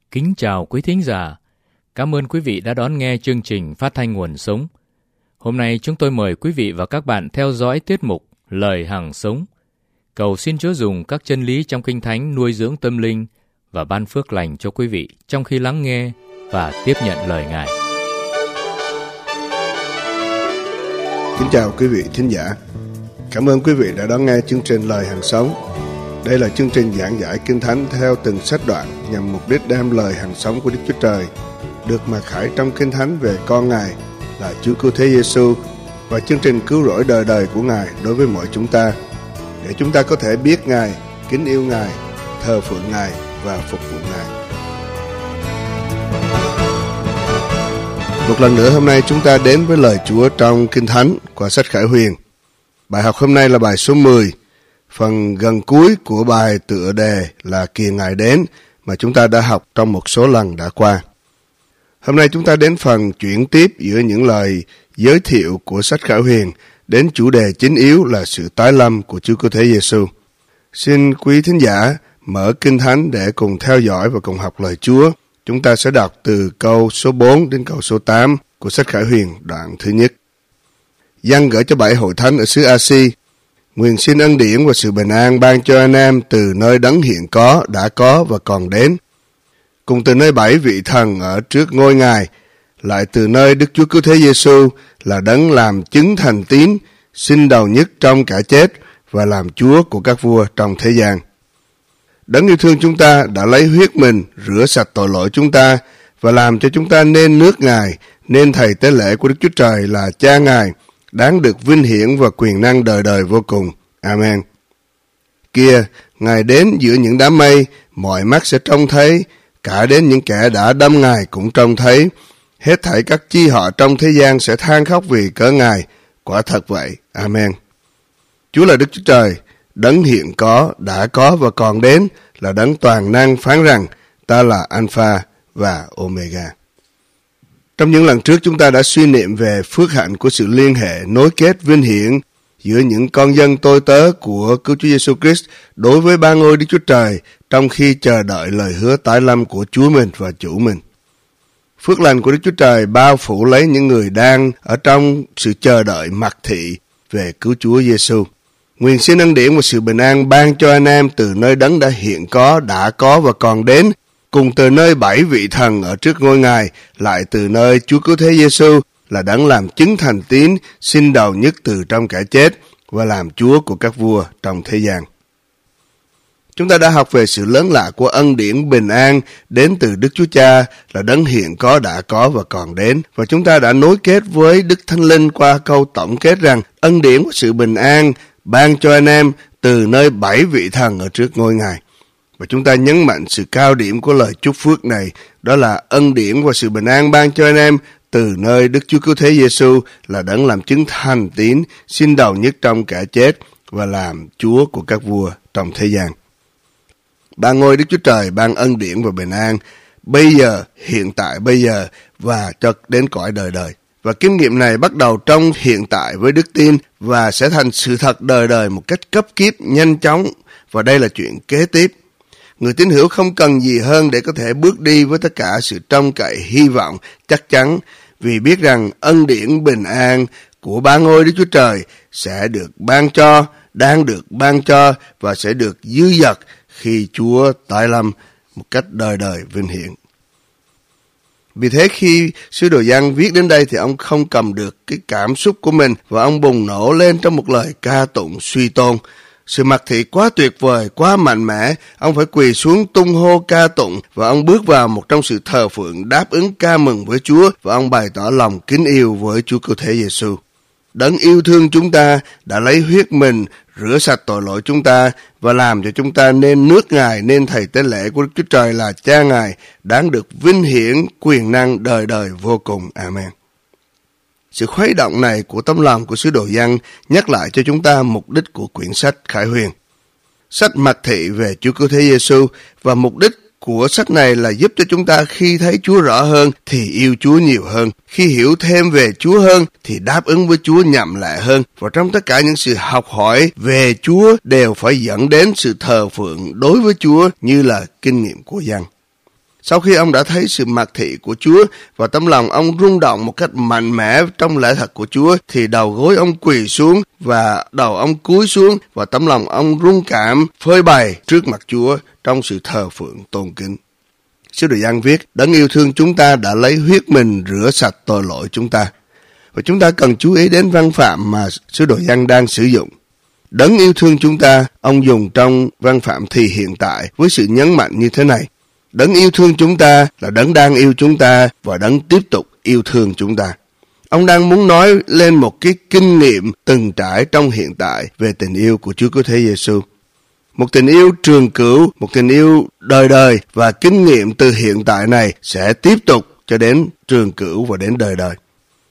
Kính chào quý thính giả. Cảm ơn quý vị đã đón nghe chương trình Phát thanh Nguồn Sống. Hôm nay chúng tôi mời quý vị và các bạn theo dõi tiết mục Lời Hằng Sống. Cầu xin Chúa dùng các chân lý trong Kinh Thánh nuôi dưỡng tâm linh và ban phước lành cho quý vị trong khi lắng nghe và tiếp nhận lời Ngài. Kính chào quý vị thính giả. Cảm ơn quý vị đã đón nghe chương trình Lời Hằng Sống. Đây là chương trình giảng giải Kinh Thánh theo từng sách đoạn nhằm mục đích đem lời hằng sống của Đức Chúa Trời được mặc khải trong Kinh Thánh về con Ngài là Chúa Cứu Thế Giêsu và chương trình cứu rỗi đời đời của Ngài đối với mọi chúng ta, để chúng ta có thể biết Ngài, kính yêu Ngài, thờ phượng Ngài và phục vụ Ngài. Một lần nữa hôm nay chúng ta đến với lời Chúa trong Kinh Thánh qua sách Khải Huyền. Bài học hôm nay là bài số 10. Phần gần cuối của bài tựa đề là Kìa Ngài Đến mà chúng ta đã học trong một số lần đã qua. Hôm nay chúng ta đến phần chuyển tiếp giữa những lời giới thiệu của sách Khải Huyền đến chủ đề chính yếu là sự tái lâm của Chúa Cứu Thế Giêsu. Xin quý thính giả mở Kinh Thánh để cùng theo dõi và cùng học lời Chúa. Chúng ta sẽ đọc từ câu số 4 đến câu số 8 của sách Khải Huyền đoạn thứ nhất. Giăng gửi cho 7 hội thánh ở xứ A-si. Nguyện xin ân điển và sự bình an ban cho anh em từ nơi đấng hiện có, đã có và còn đến. Cùng từ nơi 7 vị thần ở trước ngôi Ngài, lại từ nơi Đức Chúa Cứu Thế Giêsu là đấng làm chứng thành tín, sinh đầu nhất trong cả chết và làm Chúa của các vua trong thế gian. Đấng yêu thương chúng ta đã lấy huyết mình rửa sạch tội lỗi chúng ta và làm cho chúng ta nên nước Ngài, nên thầy tế lễ của Đức Chúa Trời là Cha Ngài, đáng được vinh hiển và quyền năng đời đời vô cùng. Amen. Kìa, Ngài đến giữa những đám mây, mọi mắt sẽ trông thấy, cả đến những kẻ đã đâm Ngài cũng trông thấy. Hết thảy các chi họ trong thế gian sẽ than khóc vì cớ Ngài. Quả thật vậy. Amen. Chúa là Đức Chúa Trời, đấng hiện có, đã có và còn đến, là đấng toàn năng phán rằng, ta là Alpha và Omega. Trong những lần trước chúng ta đã suy niệm về phước hạnh của sự liên hệ nối kết vinh hiển giữa những con dân tôi tớ của Cứu Chúa Giêsu Christ đối với ba ngôi Đức Chúa Trời trong khi chờ đợi lời hứa tái lâm của Chúa mình và Chủ mình. Phước lành của Đức Chúa Trời bao phủ lấy những người đang ở trong sự chờ đợi mặc thị về Cứu Chúa Giêsu. Nguyện xin ân điển và sự bình an ban cho anh em từ nơi đấng đã hiện có, đã có và còn đến, cùng từ nơi 7 vị thần ở trước ngôi Ngài, lại từ nơi Chúa Cứu Thế Giêsu là đấng làm chứng thành tín, sinh đầu nhất từ trong kẻ chết và làm Chúa của các vua trong thế gian. Chúng ta đã học về sự lớn lạ của ân điển bình an đến từ Đức Chúa Cha là đấng hiện có, đã có và còn đến, và chúng ta đã nối kết với Đức Thánh Linh qua câu tổng kết rằng ân điển của sự bình an ban cho anh em từ nơi 7 vị thần ở trước ngôi Ngài. Và chúng ta nhấn mạnh sự cao điểm của lời chúc phước này, đó là ân điển và sự bình an ban cho anh em từ nơi Đức Chúa Cứu Thế Giêsu là đấng làm chứng thành tín, sinh đầu nhất trong kẻ chết và làm Chúa của các vua trong thế gian. Ba ngôi Đức Chúa Trời ban ân điển và bình an bây giờ, hiện tại bây giờ và cho đến cõi đời đời. Và kinh nghiệm này bắt đầu trong hiện tại với đức tin và sẽ thành sự thật đời đời một cách cấp kíp, nhanh chóng. Và đây là chuyện kế tiếp. Người tín hữu không cần gì hơn để có thể bước đi với tất cả sự trông cậy, hy vọng, chắc chắn, vì biết rằng ân điển bình an của ba ngôi Đức Chúa Trời sẽ được ban cho, đang được ban cho và sẽ được dư dật khi Chúa tái lâm một cách đời đời vinh hiển. Vì thế khi sứ đồ Giăng viết đến đây thì ông không cầm được cái cảm xúc của mình và ông bùng nổ lên trong một lời ca tụng suy tôn. Sự mặc thị quá tuyệt vời, quá mạnh mẽ, ông phải quỳ xuống tung hô ca tụng và ông bước vào một trong sự thờ phượng đáp ứng ca mừng với Chúa và ông bày tỏ lòng kính yêu với Chúa Cứu Thế Giêsu. Đấng yêu thương chúng ta đã lấy huyết mình rửa sạch tội lỗi chúng ta và làm cho chúng ta nên nước Ngài, nên thầy tế lễ của Đức Chúa Trời là Cha Ngài, đáng được vinh hiển, quyền năng đời đời vô cùng. Amen. Sự khuấy động này của tấm lòng của sứ đồ Giăng nhắc lại cho chúng ta mục đích của quyển sách Khải Huyền. Sách mặc thị về Chúa Cứu Thế Giêsu và mục đích của sách này là giúp cho chúng ta khi thấy Chúa rõ hơn thì yêu Chúa nhiều hơn, khi hiểu thêm về Chúa hơn thì đáp ứng với Chúa nhậm lệ hơn. Và trong tất cả những sự học hỏi về Chúa đều phải dẫn đến sự thờ phượng đối với Chúa như là kinh nghiệm của Giăng. Sau khi ông đã thấy sự mặc thị của Chúa và tấm lòng ông rung động một cách mạnh mẽ trong lẽ thật của Chúa, thì đầu gối ông quỳ xuống và đầu ông cúi xuống và tấm lòng ông rung cảm phơi bày trước mặt Chúa trong sự thờ phượng tôn kính. Sứ đồ Giăng viết, Đấng yêu thương chúng ta đã lấy huyết mình rửa sạch tội lỗi chúng ta. Và chúng ta cần chú ý đến văn phạm mà sứ đồ Giăng đang sử dụng. Đấng yêu thương chúng ta, ông dùng trong văn phạm thì hiện tại với sự nhấn mạnh như thế này. Đấng yêu thương chúng ta là Đấng đang yêu chúng ta và Đấng tiếp tục yêu thương chúng ta. Ông đang muốn nói lên một cái kinh nghiệm từng trải trong hiện tại về tình yêu của Chúa Cứu Thế Giêsu. Một tình yêu trường cửu, một tình yêu đời đời, và kinh nghiệm từ hiện tại này sẽ tiếp tục cho đến trường cửu và đến đời đời.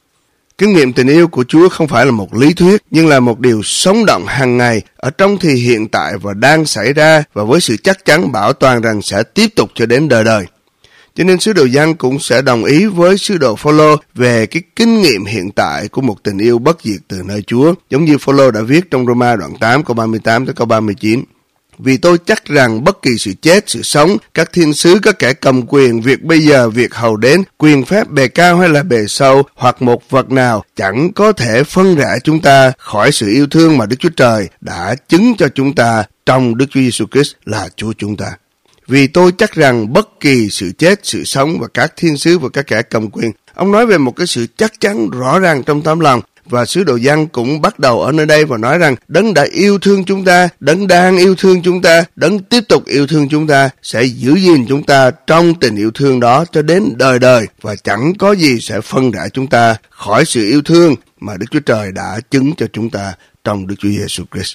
Kinh nghiệm tình yêu của Chúa không phải là một lý thuyết, nhưng là một điều sống động hàng ngày ở trong thì hiện tại và đang xảy ra, và với sự chắc chắn bảo toàn rằng sẽ tiếp tục cho đến đời đời. Cho nên sứ đồ Giăng cũng sẽ đồng ý với sứ đồ Phôlô về cái kinh nghiệm hiện tại của một tình yêu bất diệt từ nơi Chúa, giống như Phôlô đã viết trong Roma đoạn 8 câu 38 tới câu 39. Vì tôi chắc rằng bất kỳ sự chết, sự sống, các thiên sứ, các kẻ cầm quyền, việc bây giờ, việc hầu đến, quyền phép bề cao hay là bề sâu, hoặc một vật nào chẳng có thể phân rẽ chúng ta khỏi sự yêu thương mà Đức Chúa Trời đã chứng cho chúng ta trong Đức Chúa Giêsu Christ là Chúa chúng ta. Vì tôi chắc rằng bất kỳ sự chết, sự sống và các thiên sứ và các kẻ cầm quyền. Ông nói về một cái sự chắc chắn rõ ràng trong tấm lòng. Và sứ đồ Giăng cũng bắt đầu ở nơi đây và nói rằng Đấng đã yêu thương chúng ta, Đấng đang yêu thương chúng ta, Đấng tiếp tục yêu thương chúng ta, sẽ giữ gìn chúng ta trong tình yêu thương đó cho đến đời đời, và chẳng có gì sẽ phân rẽ chúng ta khỏi sự yêu thương mà Đức Chúa Trời đã chứng cho chúng ta trong Đức Chúa Giêsu Christ.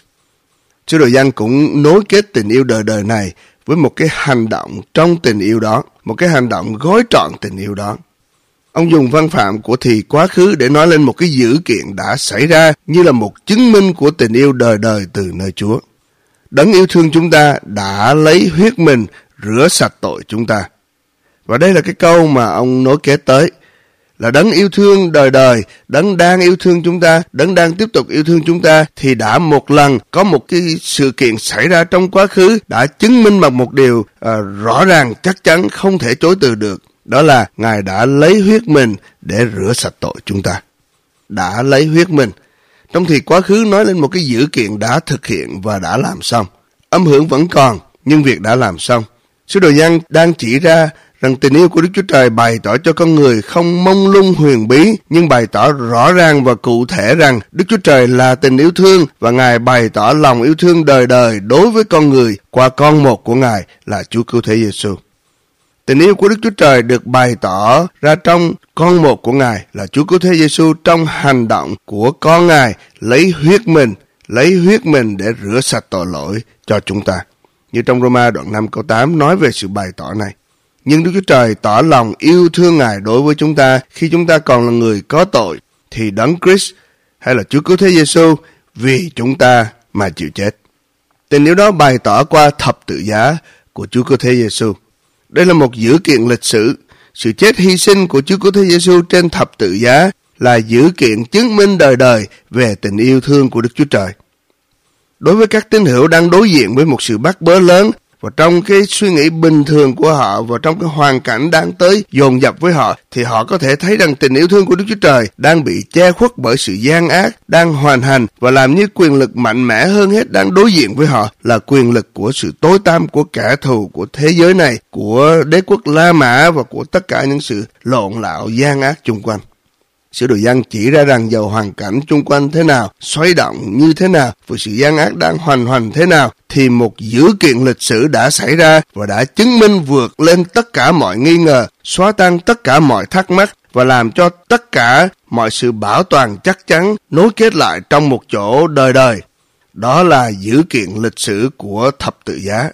Sứ đồ Giăng cũng nối kết tình yêu đời đời này với một cái hành động trong tình yêu đó, một cái hành động gói trọn tình yêu đó. Ông dùng văn phạm của thì quá khứ để nói lên một cái dữ kiện đã xảy ra như là một chứng minh của tình yêu đời đời từ nơi Chúa. Đấng yêu thương chúng ta đã lấy huyết mình rửa sạch tội chúng ta. Và đây là cái câu mà ông nối kết tới, là Đấng yêu thương đời đời, Đấng đang yêu thương chúng ta, Đấng đang tiếp tục yêu thương chúng ta, thì đã một lần có một cái sự kiện xảy ra trong quá khứ đã chứng minh bằng một điều rõ ràng, chắc chắn, không thể chối từ được. Đó là Ngài đã lấy huyết mình để rửa sạch tội chúng ta. Đã lấy huyết mình. Trong thì quá khứ nói lên một cái dữ kiện đã thực hiện và đã làm xong. Âm hưởng vẫn còn, nhưng việc đã làm xong. Sứ đồ Giăng đang chỉ ra rằng tình yêu của Đức Chúa Trời bày tỏ cho con người không mông lung huyền bí, nhưng bày tỏ rõ ràng và cụ thể rằng Đức Chúa Trời là tình yêu thương, và Ngài bày tỏ lòng yêu thương đời đời đối với con người qua con một của Ngài là Chúa Cứu Thế Giêsu. Tình yêu của Đức Chúa Trời được bày tỏ ra trong con một của Ngài là Chúa Cứu Thế Giêsu trong hành động của con Ngài lấy huyết mình để rửa sạch tội lỗi cho chúng ta. Như trong Roma đoạn 5 câu 8 nói về sự bày tỏ này. Nhưng Đức Chúa Trời tỏ lòng yêu thương Ngài đối với chúng ta khi chúng ta còn là người có tội, thì Đấng Christ hay là Chúa Cứu Thế Giêsu vì chúng ta mà chịu chết. Tình yêu đó bày tỏ qua thập tự giá của Chúa Cứu Thế Giêsu. Đây là một dữ kiện lịch sử. Sự chết hy sinh của Chúa Cứu Thế Giêsu trên thập tự giá là dữ kiện chứng minh đời đời về tình yêu thương của Đức Chúa Trời. Đối với các tín hữu đang đối diện với một sự bắt bớ lớn, và trong cái suy nghĩ bình thường của họ và trong cái hoàn cảnh đang tới dồn dập với họ, thì họ có thể thấy rằng tình yêu thương của Đức Chúa Trời đang bị che khuất bởi sự gian ác, đang hoành hành và làm như quyền lực mạnh mẽ hơn hết đang đối diện với họ là quyền lực của sự tối tăm của kẻ thù của thế giới này, của đế quốc La Mã và của tất cả những sự lộn lạo gian ác chung quanh. Sứ đồ Giăng chỉ ra rằng dầu hoàn cảnh chung quanh thế nào, xoay động như thế nào, và sự gian ác đang hoành hành thế nào, thì một dữ kiện lịch sử đã xảy ra và đã chứng minh vượt lên tất cả mọi nghi ngờ, xóa tan tất cả mọi thắc mắc và làm cho tất cả mọi sự bảo toàn chắc chắn nối kết lại trong một chỗ đời đời. Đó là dữ kiện lịch sử của thập tự giá.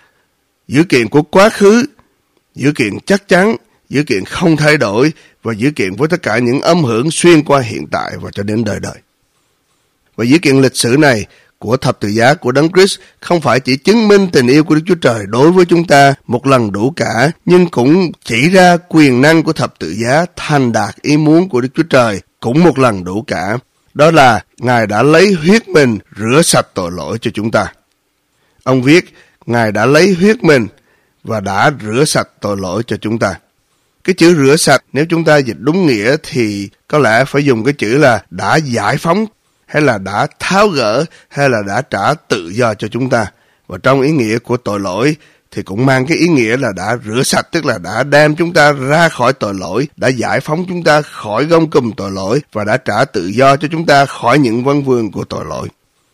Dữ kiện của quá khứ, dữ kiện chắc chắn, dữ kiện không thay đổi, và dữ kiện với tất cả những âm hưởng xuyên qua hiện tại và cho đến đời đời. Và dữ kiện lịch sử này của thập tự giá của Đấng Christ không phải chỉ chứng minh tình yêu của Đức Chúa Trời đối với chúng ta một lần đủ cả, nhưng cũng chỉ ra quyền năng của thập tự giá thành đạt ý muốn của Đức Chúa Trời cũng một lần đủ cả. Đó là Ngài đã lấy huyết mình rửa sạch tội lỗi cho chúng ta. Ông viết, Ngài đã lấy huyết mình và đã rửa sạch tội lỗi cho chúng ta. Cái chữ rửa sạch nếu chúng ta dịch đúng nghĩa thì có lẽ phải dùng cái chữ là đã giải phóng, hay là đã tháo gỡ, hay là đã trả tự do cho chúng ta. Và trong ý nghĩa của tội lỗi thì cũng mang cái ý nghĩa là đã rửa sạch, tức là đã đem chúng ta ra khỏi tội lỗi, đã giải phóng chúng ta khỏi gông cùm tội lỗi và đã trả tự do cho chúng ta khỏi những vấn vương của tội lỗi.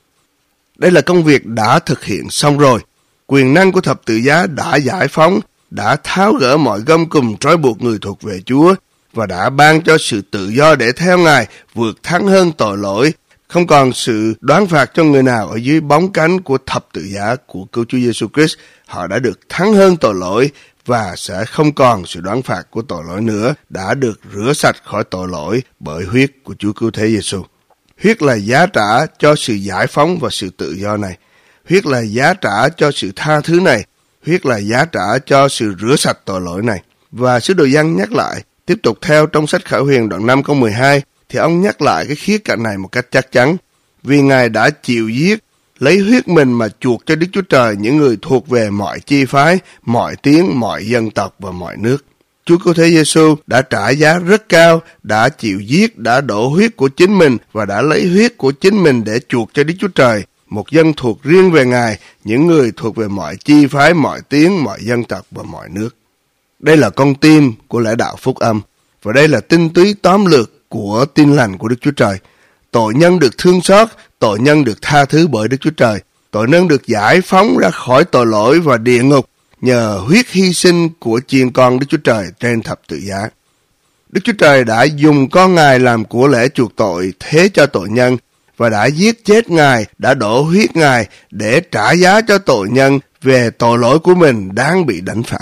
Đây là công việc đã thực hiện xong rồi. Quyền năng của thập tự giá đã giải phóng, đã tháo gỡ mọi gông cùm trói buộc người thuộc về Chúa và đã ban cho sự tự do để theo Ngài vượt thắng hơn tội lỗi. Không còn sự đoán phạt cho người nào ở dưới bóng cánh của thập tự giá của cứu Chúa Giêsu Christ. Họ đã được thắng hơn tội lỗi và sẽ không còn sự đoán phạt của tội lỗi nữa, đã được rửa sạch khỏi tội lỗi bởi huyết của Chúa Cứu Thế Giêsu. Huyết là giá trả cho sự giải phóng và sự tự do này. Huyết là giá trả cho sự tha thứ này. Huyết là giá trả cho sự rửa sạch tội lỗi này. Và sứ đồ Giăng nhắc lại, tiếp tục theo trong sách Khải Huyền đoạn 5 câu 12, thì ông nhắc lại cái khía cạnh này một cách chắc chắn. Vì Ngài đã chịu giết, lấy huyết mình mà chuộc cho Đức Chúa Trời những người thuộc về mọi chi phái, mọi tiếng, mọi dân tộc và mọi nước. Chúa Cứu Thế Giêsu đã trả giá rất cao, đã chịu giết, đã đổ huyết của chính mình và đã lấy huyết của chính mình để chuộc cho Đức Chúa Trời một dân thuộc riêng về Ngài, những người thuộc về mọi chi phái, mọi tiếng, mọi dân tộc và mọi nước. Đây là con tim của lẽ đạo phúc âm, và đây là tinh túy tóm lược của tin lành của Đức Chúa Trời. Tội nhân được thương xót, tội nhân được tha thứ bởi Đức Chúa Trời, tội nhân được giải phóng ra khỏi tội lỗi và địa ngục nhờ huyết hy sinh của chiên con Đức Chúa Trời trên thập tự giá. Đức Chúa Trời đã dùng con Ngài làm của lễ chuộc tội thế cho tội nhân và đã giết chết Ngài, đã đổ huyết Ngài để trả giá cho tội nhân về tội lỗi của mình đang bị đánh phạt.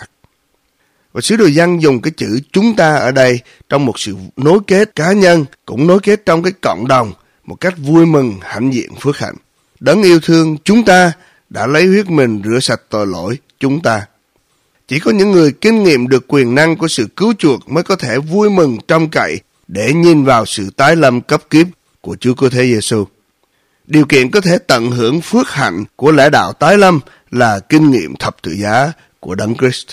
Và sứ đồ Giăng dùng cái chữ chúng ta ở đây trong một sự nối kết cá nhân, cũng nối kết trong cái cộng đồng, một cách vui mừng, hãnh diện, phước hạnh. Đấng yêu thương chúng ta đã lấy huyết mình rửa sạch tội lỗi chúng ta. Chỉ có những người kinh nghiệm được quyền năng của sự cứu chuộc mới có thể vui mừng trông cậy để nhìn vào sự tái lâm cấp kiếp của Chúa Cứu Thế Giêsu. Điều kiện có thể tận hưởng phước hạnh của lẽ đạo tái lâm là kinh nghiệm thập tự giá của Đấng Christ.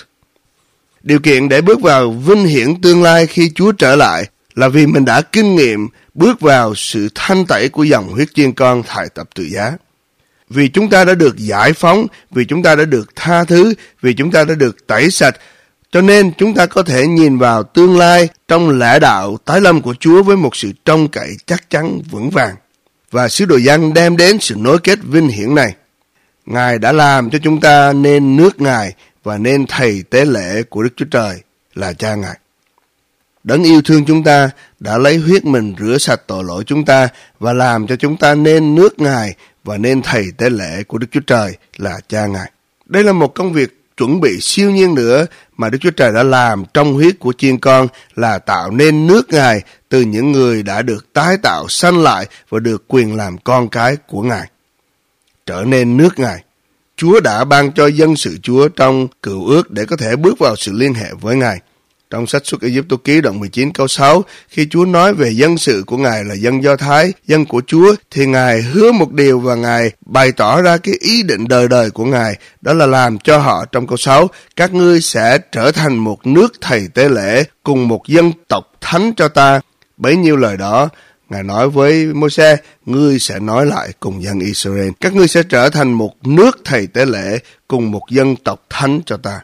Điều kiện để bước vào vinh hiển tương lai khi Chúa trở lại là vì mình đã kinh nghiệm bước vào sự thanh tẩy của dòng huyết chiên con tại thập tự giá. Vì chúng ta đã được giải phóng, vì chúng ta đã được tha thứ, vì chúng ta đã được tẩy sạch, cho nên chúng ta có thể nhìn vào tương lai trong lẽ đạo tái lâm của Chúa với một sự trông cậy chắc chắn vững vàng. Và sứ đồ Giăng đem đến sự nối kết vinh hiển này. Ngài đã làm cho chúng ta nên nước Ngài và nên thầy tế lễ của Đức Chúa Trời là Cha Ngài. Đấng yêu thương chúng ta đã lấy huyết mình rửa sạch tội lỗi chúng ta và làm cho chúng ta nên nước Ngài và nên thầy tế lễ của Đức Chúa Trời là Cha Ngài. Đây là một công việc chuẩn bị siêu nhiên nữa mà Đức Chúa Trời đã làm trong huyết của chiên con, là tạo nên nước Ngài từ những người đã được tái tạo sanh lại và được quyền làm con cái của Ngài. Trở nên nước Ngài. Chúa đã ban cho dân sự Chúa trong cựu ước để có thể bước vào sự liên hệ với Ngài. Trong sách Xuất Ai-cập ký đoạn 19 câu 6, khi Chúa nói về dân sự của Ngài là dân Do Thái, dân của Chúa, thì Ngài hứa một điều và Ngài bày tỏ ra cái ý định đời đời của Ngài, đó là làm cho họ trong câu 6, các ngươi sẽ trở thành một nước thầy tế lễ cùng một dân tộc thánh cho ta. Bấy nhiêu lời đó, Ngài nói với Môi-se, ngươi sẽ nói lại cùng dân Israel, các ngươi sẽ trở thành một nước thầy tế lễ cùng một dân tộc thánh cho ta.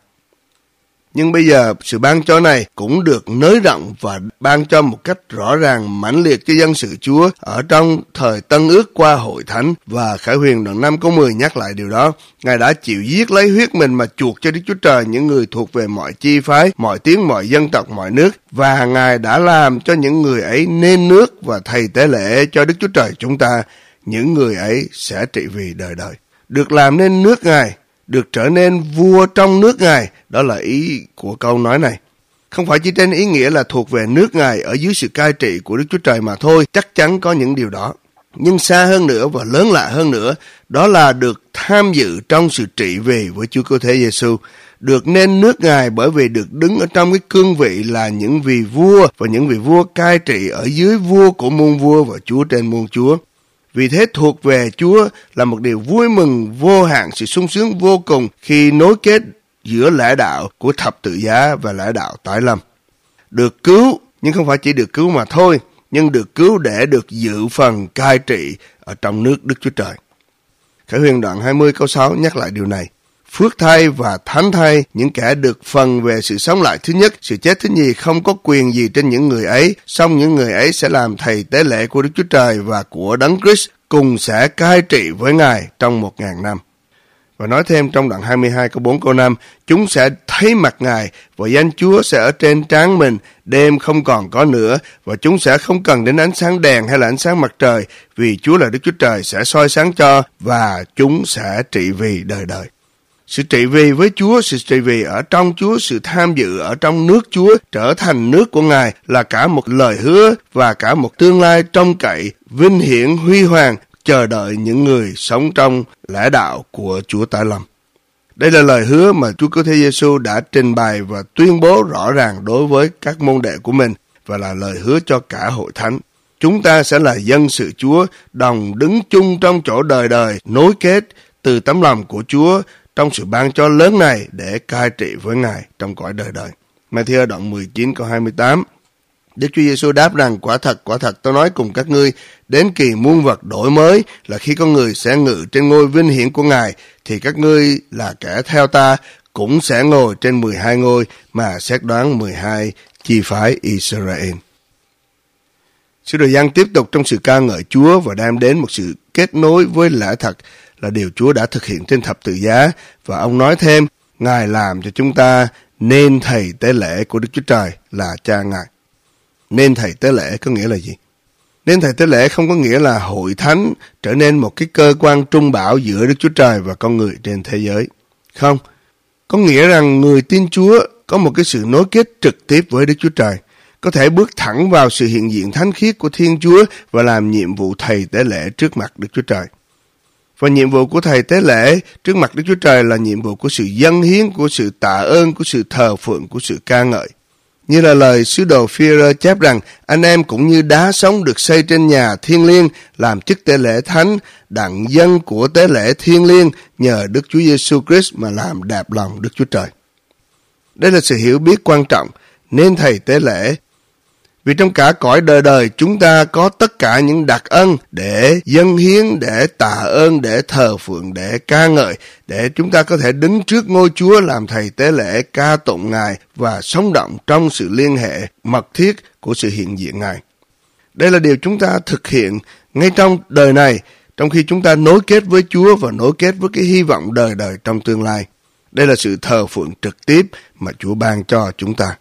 Nhưng bây giờ sự ban cho này cũng được nới rộng và ban cho một cách rõ ràng mãnh liệt cho dân sự Chúa ở trong thời Tân Ước qua hội thánh, và Khải Huyền đoạn 5 câu 10 nhắc lại điều đó. Ngài đã chịu giết lấy huyết mình mà chuộc cho Đức Chúa Trời những người thuộc về mọi chi phái, mọi tiếng, mọi dân tộc, mọi nước, và Ngài đã làm cho những người ấy nên nước và thầy tế lễ cho Đức Chúa Trời chúng ta. Những người ấy sẽ trị vì đời đời. Được làm nên nước Ngài, được trở nên vua trong nước Ngài, đó là ý của câu nói này. Không phải chỉ trên ý nghĩa là thuộc về nước Ngài ở dưới sự cai trị của Đức Chúa Trời mà thôi, chắc chắn có những điều đó. Nhưng xa hơn nữa và lớn lạ hơn nữa, đó là được tham dự trong sự trị vì với Chúa Cứu Thế Giêsu, được nên nước Ngài bởi vì được đứng ở trong cái cương vị là những vị vua và những vị vua cai trị ở dưới vua của muôn vua và Chúa trên muôn Chúa. Vì thế thuộc về Chúa là một điều vui mừng vô hạn, sự sung sướng vô cùng khi nối kết giữa lẽ đạo của thập tự giá và lẽ đạo tái lâm. Được cứu, nhưng không phải chỉ được cứu mà thôi, nhưng được cứu để được dự phần cai trị ở trong nước Đức Chúa Trời. Khải Huyền đoạn 20 câu 6 nhắc lại điều này. Phước thay và thánh thay những kẻ được phần về sự sống lại thứ nhất, sự chết thứ nhì không có quyền gì trên những người ấy, song những người ấy sẽ làm thầy tế lễ của Đức Chúa Trời và của Đấng Christ, cùng sẽ cai trị với Ngài trong 1000 năm. Và nói thêm trong đoạn 22 câu 4 câu 5, chúng sẽ thấy mặt Ngài và danh Chúa sẽ ở trên trán mình, đêm không còn có nữa, và chúng sẽ không cần đến ánh sáng đèn hay là ánh sáng mặt trời, vì Chúa là Đức Chúa Trời sẽ soi sáng cho, và chúng sẽ trị vì đời đời. Sự trị vì với Chúa, sự trị vì ở trong Chúa, sự tham dự ở trong nước Chúa, trở thành nước của Ngài là cả một lời hứa và cả một tương lai trông cậy, vinh hiển, huy hoàng, chờ đợi những người sống trong lẽ đạo của Chúa tái lâm. Đây là lời hứa mà Chúa Cứu Thế Giêsu đã trình bày và tuyên bố rõ ràng đối với các môn đệ của mình, và là lời hứa cho cả hội thánh. Chúng ta sẽ là dân sự Chúa, đồng đứng chung trong chỗ đời đời, nối kết từ tấm lòng của Chúa trong sự ban cho lớn này để cai trị với Ngài trong cõi đời đời. Ma-thi-ơ đoạn 19 câu 28. Đức Chúa Giêsu đáp rằng, quả thật tôi nói cùng các ngươi, đến kỳ muôn vật đổi mới là khi con người sẽ ngự trên ngôi vinh hiển của Ngài, thì các ngươi là kẻ theo ta cũng sẽ ngồi trên 12 ngôi mà xét đoán 12 chi phái Israel. Sứ đồ Giăng tiếp tục trong sự ca ngợi Chúa và đem đến một sự kết nối với lẽ thật là điều Chúa đã thực hiện trên thập tự giá, và ông nói thêm, Ngài làm cho chúng ta nên thầy tế lễ của Đức Chúa Trời là cha Ngài. Nên thầy tế lễ có nghĩa là gì? Nên thầy tế lễ không có nghĩa là hội thánh trở nên một cái cơ quan trung bảo giữa Đức Chúa Trời và con người trên thế giới. Không, có nghĩa rằng người tin Chúa có một cái sự nối kết trực tiếp với Đức Chúa Trời, có thể bước thẳng vào sự hiện diện thánh khiết của Thiên Chúa và làm nhiệm vụ thầy tế lễ trước mặt Đức Chúa Trời. Và nhiệm vụ của thầy tế lễ trước mặt Đức Chúa Trời là nhiệm vụ của sự dâng hiến, của sự tạ ơn, của sự thờ phượng, của sự ca ngợi. Như là lời sứ đồ Phi-e-rơ chép rằng, anh em cũng như đá sống được xây trên nhà thiêng liêng, làm chức tế lễ thánh, đặng dân của tế lễ thiêng liêng nhờ Đức Chúa Giêsu Christ mà làm đẹp lòng Đức Chúa Trời. Đây là sự hiểu biết quan trọng, nên thầy tế lễ. Vì trong cả cõi đời đời chúng ta có tất cả những đặc ân để dâng hiến, để tạ ơn, để thờ phượng, để ca ngợi, để chúng ta có thể đứng trước ngôi Chúa làm thầy tế lễ ca tụng Ngài và sống động trong sự liên hệ mật thiết của sự hiện diện Ngài. Đây là điều chúng ta thực hiện ngay trong đời này, trong khi chúng ta nối kết với Chúa và nối kết với cái hy vọng đời đời trong tương lai. Đây là sự thờ phượng trực tiếp mà Chúa ban cho chúng ta.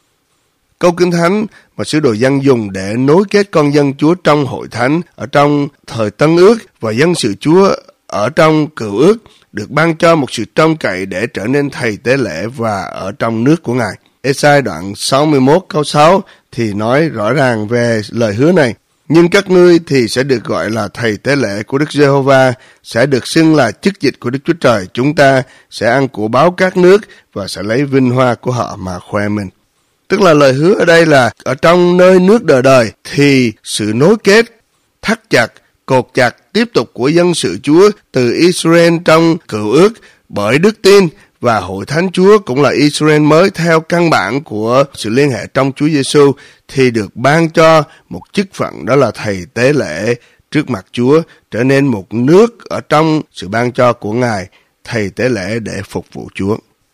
Câu Kinh Thánh mà sứ đồ Giăng dùng để nối kết con dân Chúa trong hội thánh ở trong thời Tân Ước và dân sự Chúa ở trong Cựu Ước được ban cho một sự trông cậy để trở nên thầy tế lễ và ở trong nước của Ngài. Ê-sai đoạn 61 câu 6 thì nói rõ ràng về lời hứa này. Nhưng các ngươi thì sẽ được gọi là thầy tế lễ của Đức Giê-hô-va, sẽ được xưng là chức dịch của Đức Chúa Trời. Chúng ta sẽ ăn của báo các nước và sẽ lấy vinh hoa của họ mà khoe mình. Tức là lời hứa ở đây là ở trong nơi nước đời đời thì sự nối kết, thắt chặt, cột chặt tiếp tục của dân sự Chúa từ Israel trong Cựu Ước bởi đức tin, và hội thánh Chúa cũng là Israel mới theo căn bản của sự liên hệ trong Chúa Giêsu thì được ban cho một chức phận, đó là thầy tế lễ trước mặt Chúa, trở nên một nước ở trong sự ban cho của Ngài, thầy tế lễ để phục vụ Chúa.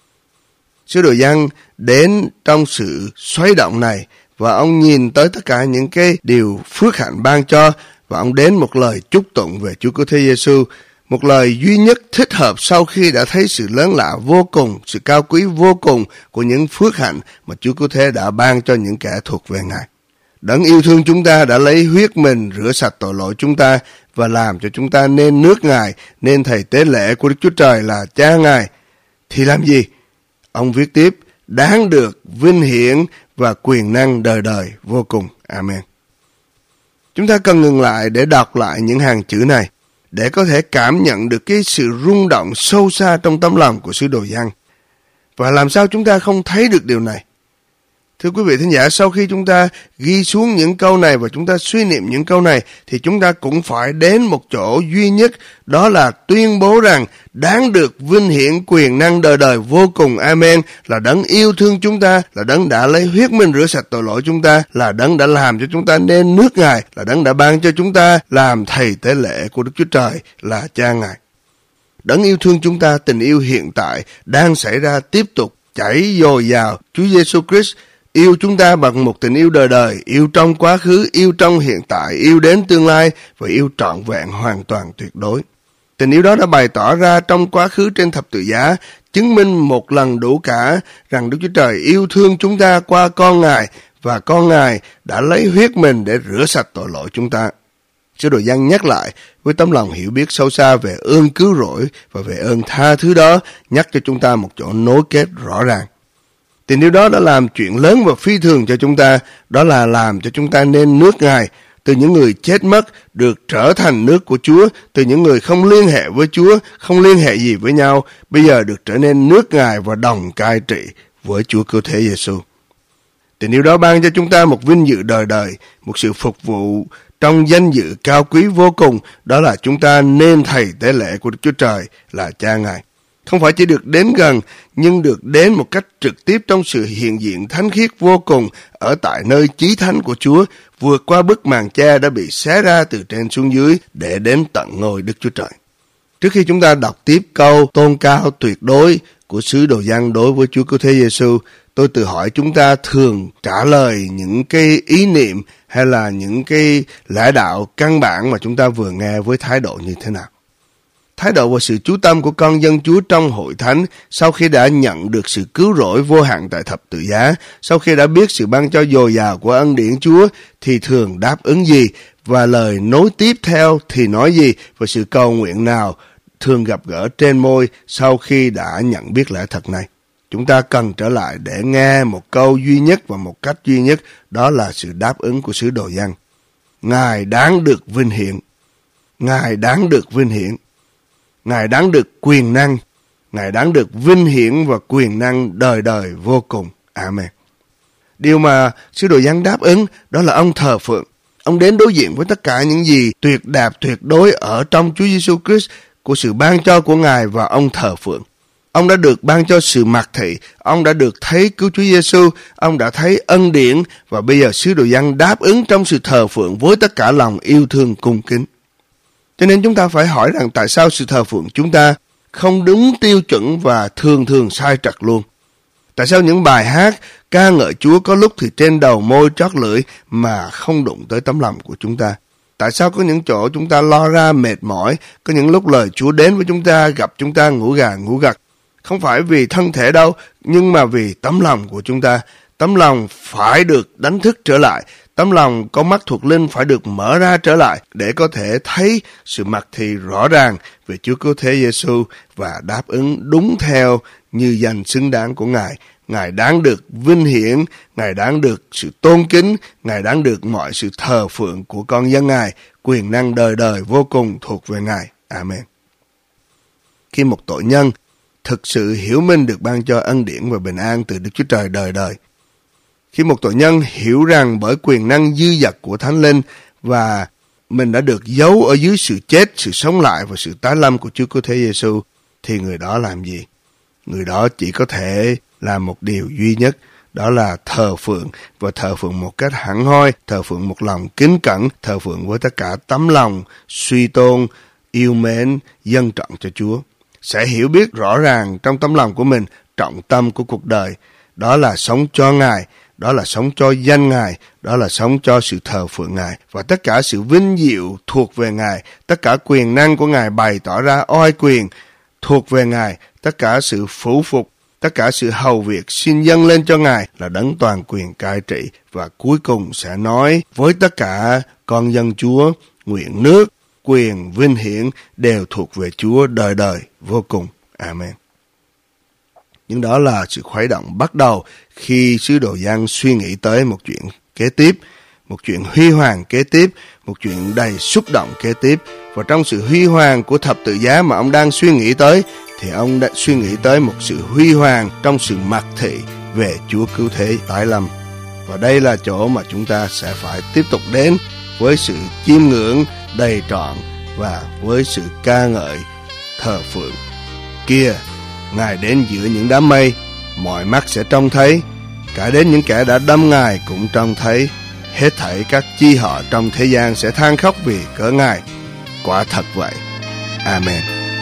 Sứ đồ Giăng đến trong sự xoay động này và ông nhìn tới tất cả những cái điều phước hạnh ban cho, và ông đến một lời chúc tụng về Chúa Cứu Thế Giêsu, một lời duy nhất thích hợp sau khi đã thấy sự lớn lạ vô cùng, sự cao quý vô cùng của những phước hạnh mà Chúa Cứu Thế đã ban cho những kẻ thuộc về Ngài. Đấng yêu thương chúng ta đã lấy huyết mình rửa sạch tội lỗi chúng ta và làm cho chúng ta nên nước Ngài, nên thầy tế lễ của Đức Chúa Trời là cha Ngài. Thì làm gì? Ông viết tiếp, đáng được vinh hiển và quyền năng đời đời vô cùng. Amen. Chúng ta cần ngừng lại để đọc lại những hàng chữ này, để có thể cảm nhận được cái sự rung động sâu xa trong tấm lòng của sứ đồ Giăng. Và làm sao chúng ta không thấy được điều này? Thưa quý vị thính giả, sau khi chúng ta ghi xuống những câu này và chúng ta suy niệm những câu này, thì chúng ta cũng phải đến một chỗ duy nhất, đó là tuyên bố rằng đáng được vinh hiển quyền năng đời đời vô cùng. Amen. Là đấng yêu thương chúng ta, là đấng đã lấy huyết mình rửa sạch tội lỗi chúng ta, là đấng đã làm cho chúng ta nên nước Ngài, là đấng đã ban cho chúng ta làm thầy tế lễ của Đức Chúa Trời, là cha Ngài. Đấng yêu thương chúng ta, tình yêu hiện tại đang xảy ra tiếp tục chảy dồi dào. Chúa Giêsu Christ yêu chúng ta bằng một tình yêu đời đời, yêu trong quá khứ, yêu trong hiện tại, yêu đến tương lai và yêu trọn vẹn hoàn toàn tuyệt đối. Tình yêu đó đã bày tỏ ra trong quá khứ trên thập tự giá, chứng minh một lần đủ cả rằng Đức Chúa Trời yêu thương chúng ta qua con Ngài, và con Ngài đã lấy huyết mình để rửa sạch tội lỗi chúng ta. Sứ đồ Giăng nhắc lại với tấm lòng hiểu biết sâu xa về ơn cứu rỗi và về ơn tha thứ đó, nhắc cho chúng ta một chỗ nối kết rõ ràng. Tình yêu đó đã làm chuyện lớn và phi thường cho chúng ta, đó là làm cho chúng ta nên nước Ngài, từ những người chết mất được trở thành nước của Chúa, từ những người không liên hệ với Chúa, không liên hệ gì với nhau, bây giờ được trở nên nước Ngài và đồng cai trị với Chúa Cứu Thế Giêsu. Tình yêu đó ban cho chúng ta một vinh dự đời đời, một sự phục vụ trong danh dự cao quý vô cùng, đó là chúng ta nên thầy tế lễ của Đức Chúa Trời, là cha Ngài. Không phải chỉ được đến gần, nhưng được đến một cách trực tiếp trong sự hiện diện thánh khiết vô cùng ở tại nơi chí thánh của Chúa, vượt qua bức màn che đã bị xé ra từ trên xuống dưới để đến tận ngôi Đức Chúa Trời. Trước khi chúng ta đọc tiếp câu tôn cao tuyệt đối của sứ đồ Giăng đối với Chúa Cứu Thế Giêsu, tôi tự hỏi chúng ta thường trả lời những cái ý niệm hay là những cái lẽ đạo căn bản mà chúng ta vừa nghe với thái độ như thế nào? Thái độ và sự chú tâm của con dân Chúa trong hội thánh sau khi đã nhận được sự cứu rỗi vô hạn tại thập tự giá, sau khi đã biết sự ban cho dồi dào của ân điển Chúa thì thường đáp ứng gì, và lời nối tiếp theo thì nói gì, và sự cầu nguyện nào thường gặp gỡ trên môi sau khi đã nhận biết lẽ thật này. Chúng ta cần trở lại để nghe một câu duy nhất và một cách duy nhất, đó là sự đáp ứng của sứ đồ Giăng. Ngài đáng được vinh hiển. Ngài đáng được vinh hiển. Ngài đáng được quyền năng. Ngài đáng được vinh hiển và quyền năng đời đời vô cùng. Amen. Điều mà sứ đồ Giăng đáp ứng đó là ông thờ phượng. Ông đến đối diện với tất cả những gì tuyệt đẹp tuyệt đối ở trong Chúa Giêsu Christ của sự ban cho của Ngài, và ông thờ phượng. Ông đã được ban cho sự mặc thị, ông đã được thấy cứu Chúa Giêsu, ông đã thấy ân điển, và bây giờ sứ đồ Giăng đáp ứng trong sự thờ phượng với tất cả lòng yêu thương cung kính. Cho nên chúng ta phải hỏi rằng tại sao sự thờ phượng chúng ta không đúng tiêu chuẩn và thường sai trật luôn? Tại sao những bài hát ca ngợi Chúa có lúc thì trên đầu môi trót lưỡi mà không đụng tới tấm lòng của chúng ta? Tại sao có những chỗ chúng ta lo ra mệt mỏi, có những lúc lời Chúa đến với chúng ta, gặp chúng ta ngủ gà ngủ gật? Không phải vì thân thể đâu, nhưng mà vì tấm lòng của chúng ta. Tấm lòng phải được đánh thức trở lại. Tấm lòng có mắt thuộc linh phải được mở ra trở lại để có thể thấy sự mặc thị rõ ràng về Chúa Cứu Thế Giêsu và đáp ứng đúng theo như danh xứng đáng của Ngài. Ngài đáng được vinh hiển, Ngài đáng được sự tôn kính, Ngài đáng được mọi sự thờ phượng của con dân Ngài. Quyền năng đời đời vô cùng thuộc về Ngài. Amen. Khi một tội nhân thực sự hiểu minh được ban cho ân điển và bình an từ Đức Chúa Trời đời đời, khi một tội nhân hiểu rằng bởi quyền năng dư dật của Thánh Linh và mình đã được giấu ở dưới sự chết, sự sống lại và sự tái lâm của Chúa Cứu Thế Giêsu, thì người đó làm gì? Người đó chỉ có thể làm một điều duy nhất, đó là thờ phượng, và thờ phượng một cách hẳn hoi, thờ phượng một lòng kính cẩn, thờ phượng với tất cả tấm lòng suy tôn, yêu mến, dâng trọn cho Chúa. Sẽ hiểu biết rõ ràng trong tấm lòng của mình trọng tâm của cuộc đời, đó là sống cho Ngài, đó là sống cho danh Ngài, đó là sống cho sự thờ phượng Ngài, và tất cả sự vinh diệu thuộc về Ngài, tất cả quyền năng của Ngài bày tỏ ra oai quyền thuộc về Ngài, tất cả sự phủ phục, tất cả sự hầu việc xin dâng lên cho Ngài là đấng toàn quyền cai trị, và cuối cùng sẽ nói với tất cả con dân Chúa, nguyện nước, quyền, vinh hiển đều thuộc về Chúa đời đời vô cùng. Amen. Nhưng đó là sự khuấy động bắt đầu khi sứ đồ Giăng suy nghĩ tới một chuyện kế tiếp, một chuyện huy hoàng kế tiếp, một chuyện đầy xúc động kế tiếp. Và trong sự huy hoàng của thập tự giá mà ông đang suy nghĩ tới, thì ông đã suy nghĩ tới một sự huy hoàng trong sự mặc thị về Chúa Cứu Thế tái lâm. Và đây là chỗ mà chúng ta sẽ phải tiếp tục đến với sự chiêm ngưỡng đầy trọn và với sự ca ngợi thờ phượng. Kia, Ngài đến giữa những đám mây, mọi mắt sẽ trông thấy, cả đến những kẻ đã đâm Ngài cũng trông thấy. Hết thảy các chi họ trong thế gian sẽ than khóc vì cớ Ngài. Quả thật vậy. Amen.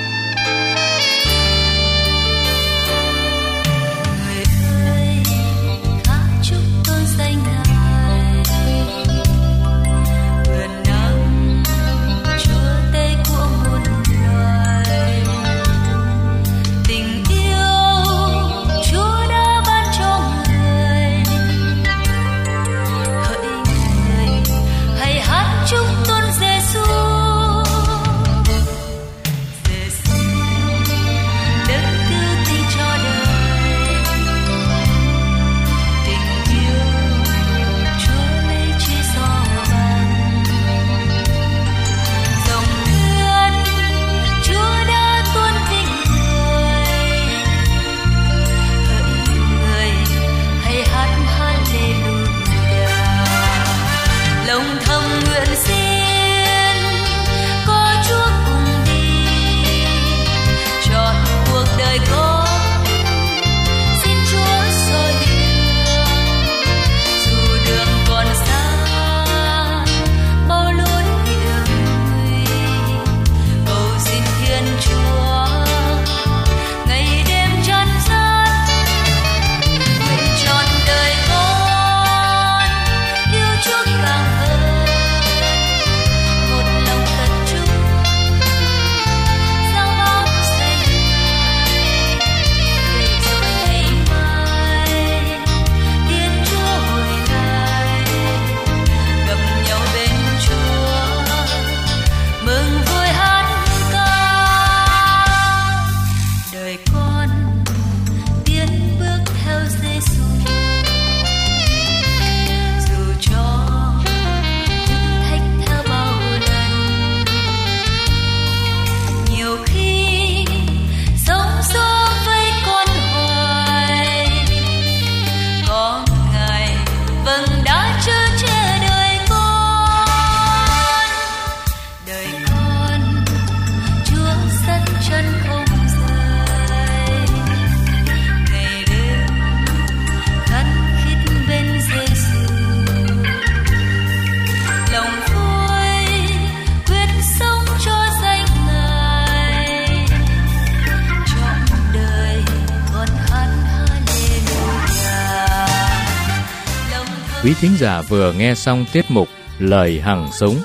Quý thính giả vừa nghe xong tiết mục Lời Hằng Sống.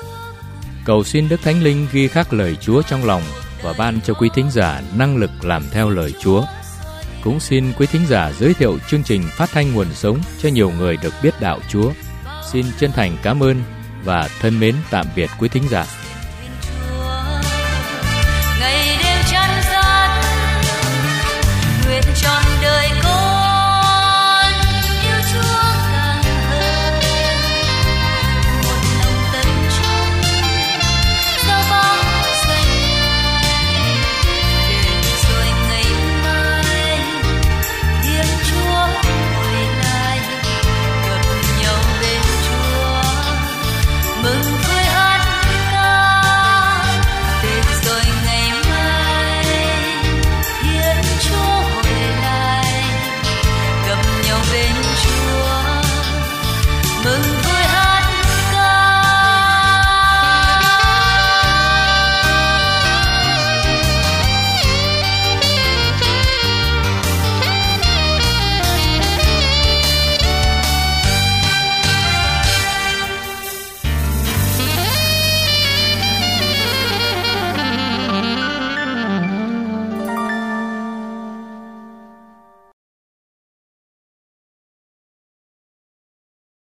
Cầu xin Đức Thánh Linh ghi khắc lời Chúa trong lòng và ban cho quý thính giả năng lực làm theo lời Chúa. Cũng xin quý thính giả giới thiệu chương trình phát thanh Nguồn Sống cho nhiều người được biết đạo Chúa. Xin chân thành cảm ơn và thân mến tạm biệt quý thính giả.